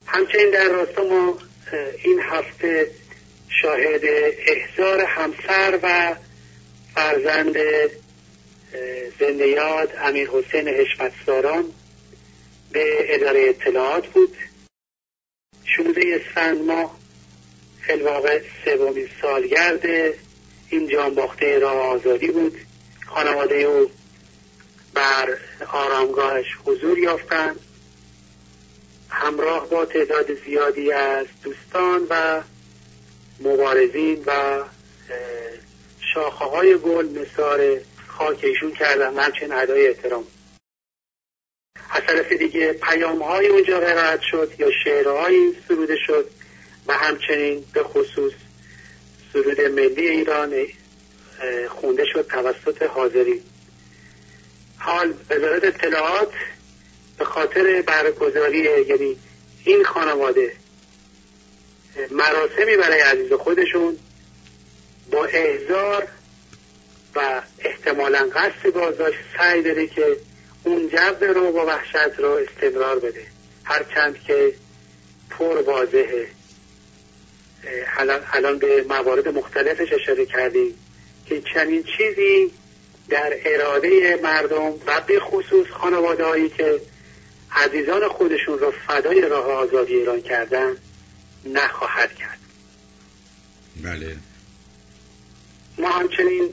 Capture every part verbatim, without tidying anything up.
همچنین در راستا ما این هفته شاهد احضار همسر و فرزند زنده یاد امیر حسین حشمتزاران به اداره اطلاعات بود. شانزده اسفند ماه فی‌الواقع سومین سالگرد این جانباخته راه آزادی بود. خانواده او بر آرامگاهش حضور یافتند همراه با تعداد زیادی از دوستان و مبارزین و شاخه های گل نثار خاک ایشون کردن، همچنین ادای احترام. از طرف دیگه پیام های اونجا قرائت شد یا شعرهایی سروده شد و همچنین به خصوص سرود ملی ایران خونده شد توسط حاضرین. حال وزارت اطلاعات به خاطر برگزاری یعنی این خانواده مراسمی برای عزیز خودشون با احضار و احتمالاً قصد بازداشت سعی داره که اون جو رو با وحشت رو استمرار بده، هرچند که پر واضحه. الان به موارد مختلفش اشاره کردیم که چنین چیزی در اراده مردم و به خصوص خانواده هایی که عزیزان خودشون رو فدای راه آزادی ایران کردن نخواهد کرد. بله. ما همچنین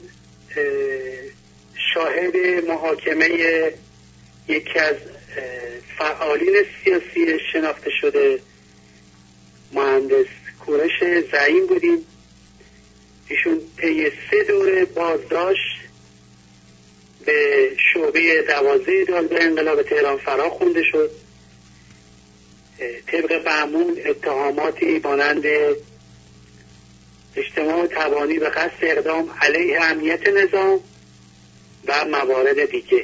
شاهد محاکمه یکی از فعالین سیاسی شناخته شده مهندس کوروش زعیم بودیم. ایشون طی سه دوره بازداشت به شعبه دوازده دادگاه انقلاب تهران فرا خوانده شد. طبق معمول اتهاماتی مانند اجتماع توانی به قصد اقدام علیه امنیت نظام و موارد دیگه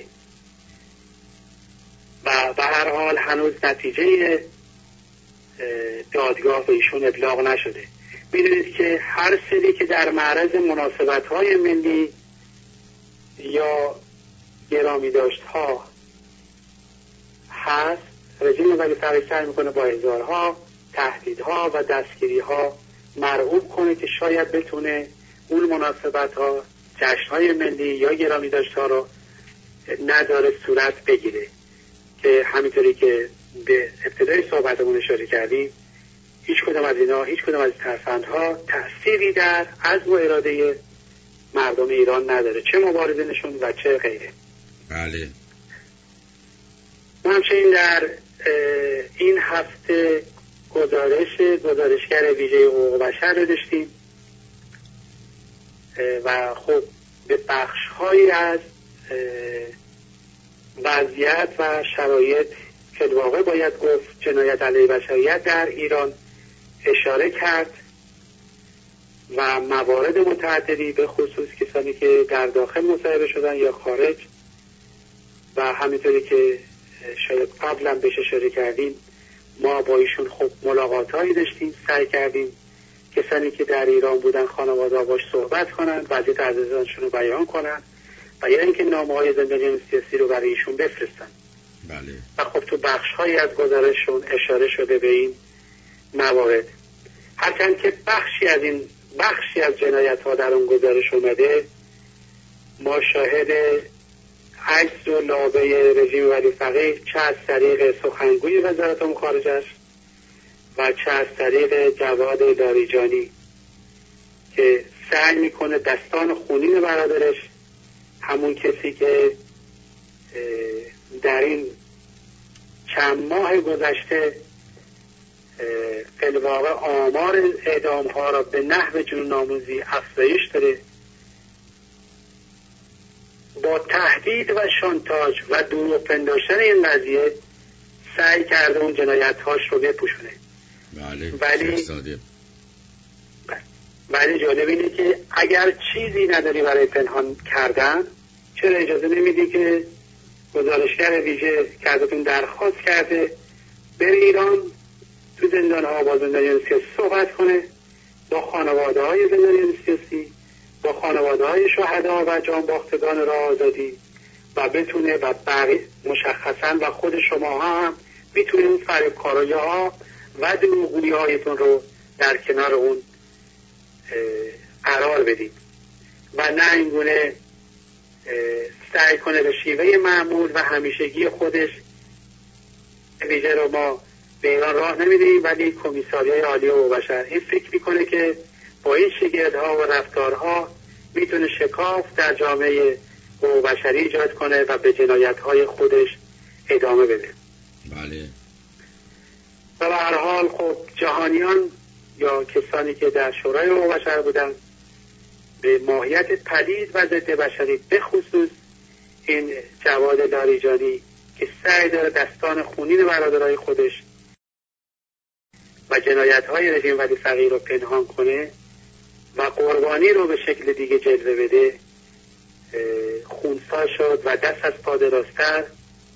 و به هر حال هنوز نتیجه دادگاه به ایشون ابلاغ نشده. میدونید که هر سری که در معرض مناسبت‌های ملی یا گرامی داشت‌ها هست، رژیم ولی فقیه سعی میکنه با احضارها، تهدیدها و دستگیری‌ها مرغوب کنه که شاید بتونه اون مناسبت‌ها، جشن‌های ملی یا گرامی داشت‌ها رو نداره صورت بگیره که همینطوری که به ابتدای صحبتمون اشاره کردیم هیچ کدام از اینا، هیچ کدام از ترفندها تأثیری در عزم و اراده مردم ایران نداره، چه مبارزینشون و چه غیره. بله. ما همچنین در این هفته گزارش گزارشگر ویژه حقوق بشر رو داشتیم و خب به بخش‌هایی از وضعیت و شرایط که واقع باید گفت جنایت علیه بشریت در ایران اشاره کرد و موارد متعددی به خصوص کسانی که در داخل مصاحبه شدن یا خارج و همینطوری که شاید قبلا بهش اشاره کردیم ما با ایشون خب ملاقات‌هایی داشتیم، سعی کردیم کسانی که در ایران بودن خانواده باش صحبت کنن، وضعیت عزیزانشون رو بیان کنن و یا اینکه نامه‌های زندانیان سیاسی رو برای ایشون بفرستن. بله. و خب تو بخش‌هایی از گزارششون اشاره شده به این موارد، هرچند که بخشی از این بخشی از جنایت‌ها در اون گزارش اومده ما شاهد عجز و لابه رژیم ولی فقیه چه از طریق سخنگوی وزارت امور خارجه است و چه از طریق جواد لاریجانی که سعی میکنه دستان خونین برادرش، همون کسی که در این چند ماه گذشته فی‌الواقع آمار اعدام ها را به نحو جنون آموزی افزایش داده، با تهدید و شانتاج و دروغ پنداشتن این قضیه سعی کرده اون جنایت هاش رو بپوشونه. بله. ولی ولی جالب اینه که اگر چیزی نداری برای پنهان کردن چرا اجازه نمیدی که گزارشگر ویژه که ازتون درخواست کرده بره ایران تو زندان ها با زندانیان سیاسی صحبت کنه، با خانواده های زندانیان سیاسی، با خانواده های شهدا و جانباختگان راه آزادی و بتونه و بقیه مشخصا و خود شما هم میتونه اون فریبکارایی ها و دروغگویی هایتون رو در کنار اون قرار بدید و نه اینگونه سعی کنه به شیوه معمول و همیشگی خودش. ویژه رو ما به ایران راه نمیدیم، ولی کمیساریای عالی حقوق بشر این فکر میکنه که با این شگردها و رفتارها میتونه شکاف در جامعه حقوق بشری ایجاد کنه و به جنایت‌های خودش ادامه بده. بله. و به هر حال خب جهانیان یا کسانی که در شورای حقوق بشر بودن به ماهیت پلید و ضد بشری، به خصوص این جواد لاریجانی که سعی داره دستان خونین برادرای خودش و جنایت‌های رژیم ولی فقیه رو پنهان کنه و قربانی رو به شکل دیگه جلوه بده، خونسا شد و دست از پا دراستر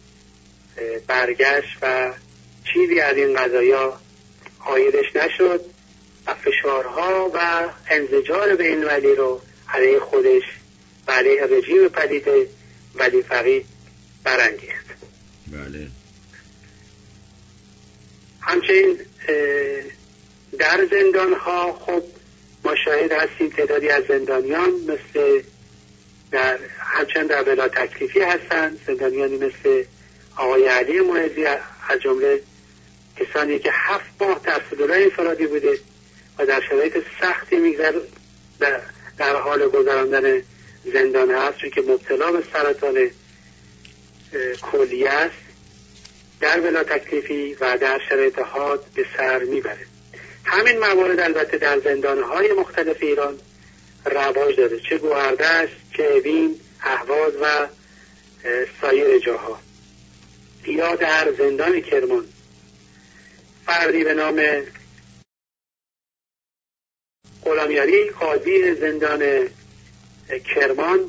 برگشت و چیزی از این قضایا عایدش نشد و فشارها و انزجار بین ولی رو علیه خودش و علیه رژیم پلید ولی فقیه برانگیخت. بله. همچنین در زندان ها خب ما شاهد هستیم تعدادی از زندانیان مثل در همچنین در بلا تکلیفی هستند، زندانیانی مثل آقای علی معزی از جمله کسانی که هفت ماه در سلول انفرادی بوده و در شرایط سختی میگذر در, در حال گذراندن زندان هست، چون که مبتلا به سرطان کلیه است، در بلا تکلیفی و در شرایط حاد به سر میبره. همین موارد البته در زندانهای مختلف ایران رواج داره، چه گوهردشت، چه اوین، اهواز و سایر جاها. یا در زندان کرمان فردی به نام غلامیاری، قاضی زندان کرمان،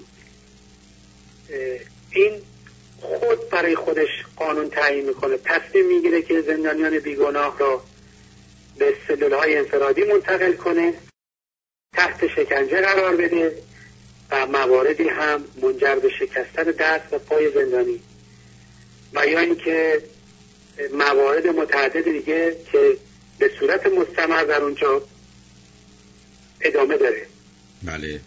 این خود برای خودش قانون تعیین میکنه، تصمیم میگیره که زندانیان بیگناه را به سلولهای انفرادی منتقل کنه، تحت شکنجه قرار بده و مواردی هم منجر به شکستن دست و پای زندانی و یا اینکه موارد متعدد دیگه که به صورت مستمر در اونجا ادامه داره. بله.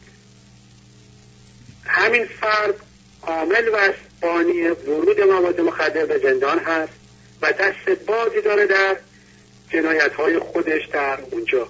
همین فرد عامل و بانی ورود مواد مخدر به زندان هست و دست بازی داره در جنایت‌های خودش در اونجا.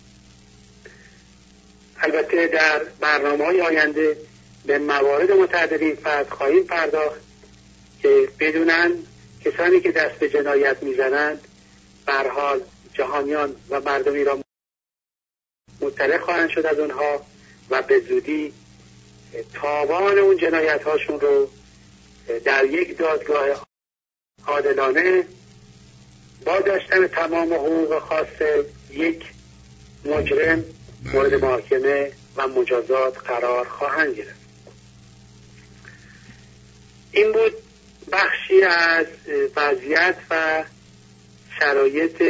البته در برنامه‌های آینده به موارد متعدد این فرد خواهیم پرداخت که بدونن کسانی که دست به جنایت میزنند به هر حال جهانیان و مردم ایران مطلع خواهند شد از اونها و به زودی تاوان اون جنایت هاشون رو در یک دادگاه عادلانه با داشتن تمام حقوق خاص یک مجرم مورد محاکمه و مجازات قرار خواهند گرفت. این بود بخشی از وضعیت و شرایط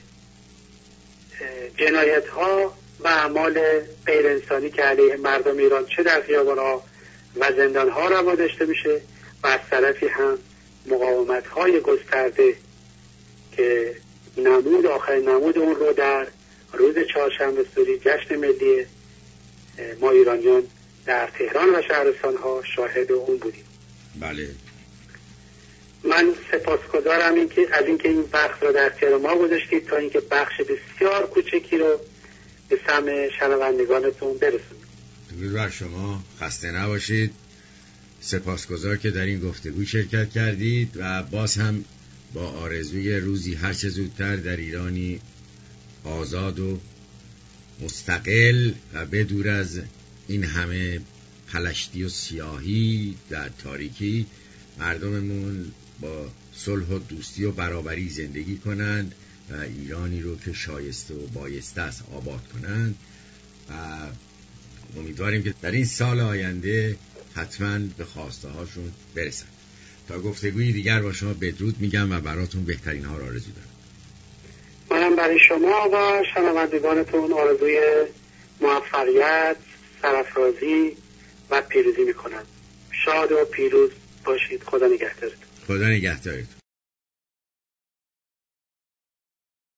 جنایت ها و اعمال غیر انسانی که علیه مردم ایران چه در خیابان‌ها و زندان‌ها روا داشته میشه و از طرفی هم مقاومت‌های گسترده که نمود آخرین نمود اون رو در روز چهارشنبه سوری جشن ملی ما ایرانیان در تهران و شهرستان‌ها شاهد اون بودیم. بله. من سپاسگزارم این که از اینکه این بخش رو در اختیار ما گذاشتید تا اینکه بخش بسیار کوچکی رو به سمع شنوندگانتون برسونید. درود بر شما، خسته نباشید. سپاسگزار که در این گفتگو شرکت کردید و باز هم با آرزوی روزی هر چه زودتر در ایرانی آزاد و مستقل و بدور از این همه پلشتی و سیاهی در تاریکی مردممون با صلح و دوستی و برابری زندگی کنند و ایرانی رو که شایسته و بایسته است آباد کنند و امیدواریم که در این سال آینده حتما به خواسته هاشون برسن. تا گفتگوی دیگر با شما بدرود میگم و براتون بهترین ها را آرزو دارم. منم برای شما و شنوندگانتون آرزوی موفقیت، سرافرازی و پیروزی میکنم. شاد و پیروز باشید. خدا نگهدارتون. خدا نگهدارتون.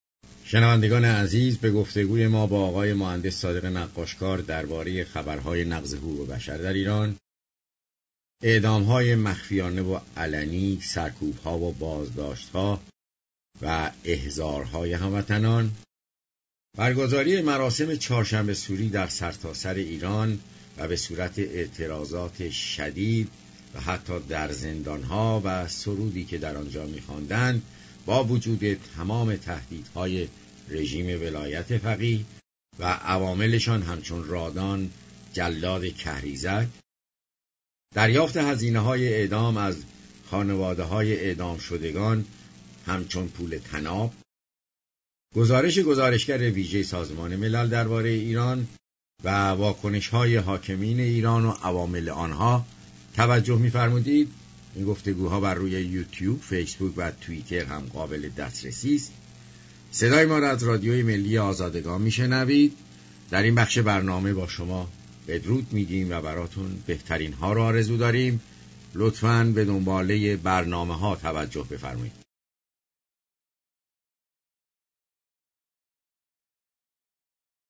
شنوندگان عزیز، به گفتگوی ما با آقای مهندس صادق نقاشکار درباره خبرهای نقض حقوق بشر در ایران، اعدام‌های مخفیانه و علنی، سرکوب‌ها و بازداشت‌ها و احضارهای هموطنان، برگزاری مراسم چهارشنبه سوری در سرتاسر ایران و به صورت اعتراضات شدید و حتی در زندانها و سرودی که در آنجا می‌خواندند، با وجود تمام تهدیدهای رژیم ولایت فقیه و عواملشان همچون رادان، جلاد کهریزک، دریافت هزینه‌های اعدام از خانواده‌های اعدام شدگان همچون پول طناب، گزارش گزارشگر ویژه سازمان ملل درباره ایران و واکنش‌های حاکمین ایران و عوامل آنها توجه می‌فرمودید. این گفتگوها بر روی یوتیوب، فیسبوک و توییتر هم قابل دسترسی است. صدای ما را از رادیوی ملی آزادگان میشنوید. در این بخش برنامه با شما بدرود میگیم و براتون بهترین ها را آرزو داریم. لطفاً به دنباله برنامه ها توجه بفرمایید.